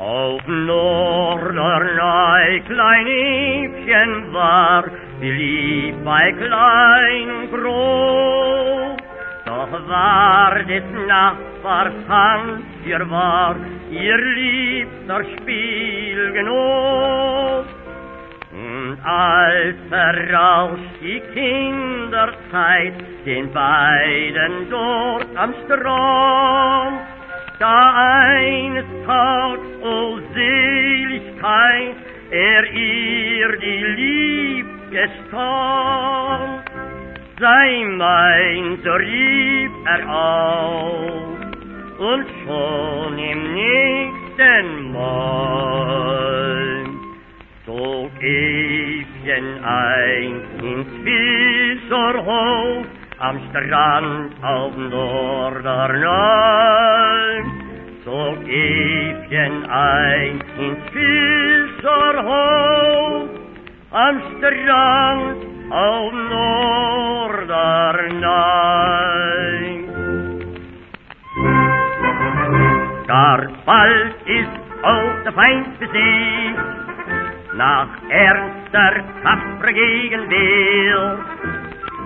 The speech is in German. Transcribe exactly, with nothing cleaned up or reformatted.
Auf Norderney klein Evchen war, beliebt bei klein groß. Doch war des Nachbars Hand ihr war, ihr liebster Spielgenoss. Und als verrauscht die Kinderzeit den beiden dort am Strand, da eines Tages, o Seligkeit, er ihr die Lieb gestand, sei mein, so rief er auf, und schon im nächsten Mal zog Evchen ein ins Fischerhof am Strand auf Norderney. Zog Evchen ein ins Fischerhof am Strand auf Norderney. Gar bald ist auch der Feind besiegt, nach ernster, tapferer Gegenwehr